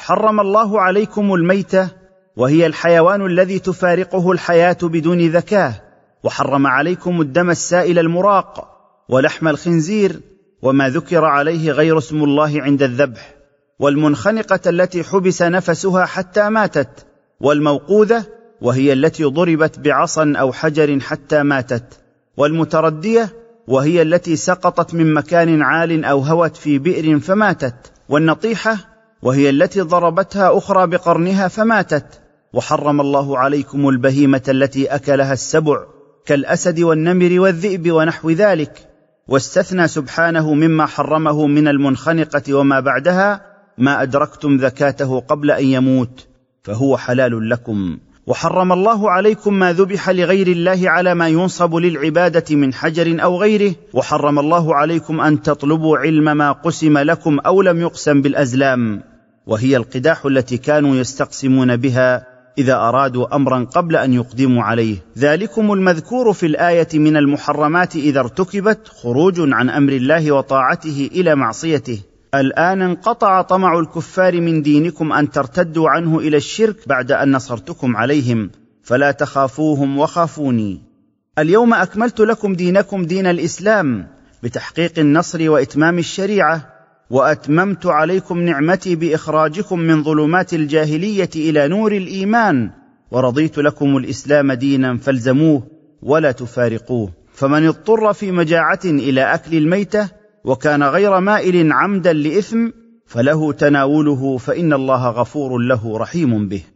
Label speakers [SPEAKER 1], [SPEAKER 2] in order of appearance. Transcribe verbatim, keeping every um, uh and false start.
[SPEAKER 1] حرم الله عليكم الميتة، وهي الحيوان الذي تفارقه الحياة بدون ذكاة، وحرم عليكم الدم السائل المراق، ولحم الخنزير، وما ذكر عليه غير اسم الله عند الذبح، والمنخنقة التي حبس نفسها حتى ماتت، والموقوذة وهي التي ضربت بعصا أو حجر حتى ماتت، والمتردية وهي التي سقطت من مكان عال أو هوت في بئر فماتت، والنطيحة وهي التي ضربتها أخرى بقرنها فماتت. وحرم الله عليكم البهيمة التي أكلها السبع كالأسد والنمر والذئب ونحو ذلك، واستثنى سبحانه مما حرمه من المنخنقة وما بعدها ما أدركتم ذكاته قبل أن يموت فهو حلال لكم. وحرم الله عليكم ما ذبح لغير الله على ما ينصب للعبادة من حجر أو غيره، وحرم الله عليكم أن تطلبوا علم ما قسم لكم أو لم يقسم بالأزلام، وهي القداح التي كانوا يستقسمون بها إذا أرادوا أمرا قبل أن يقدموا عليه. ذلكم المذكور في الآية من المحرمات إذا ارتكبت خروج عن أمر الله وطاعته إلى معصيته. الآن انقطع طمع الكفار من دينكم أن ترتدوا عنه إلى الشرك بعد أن نصرتكم عليهم، فلا تخافوهم وخافوني. اليوم أكملت لكم دينكم دين الإسلام بتحقيق النصر وإتمام الشريعة، وأتممت عليكم نعمتي بإخراجكم من ظلمات الجاهلية إلى نور الإيمان، ورضيت لكم الإسلام دينا فالزموه ولا تفارقوه. فمن اضطر في مجاعة إلى أكل الميتة وكان غير مائل عمدا لإثم فله تناوله، فإن الله غفور له رحيم به.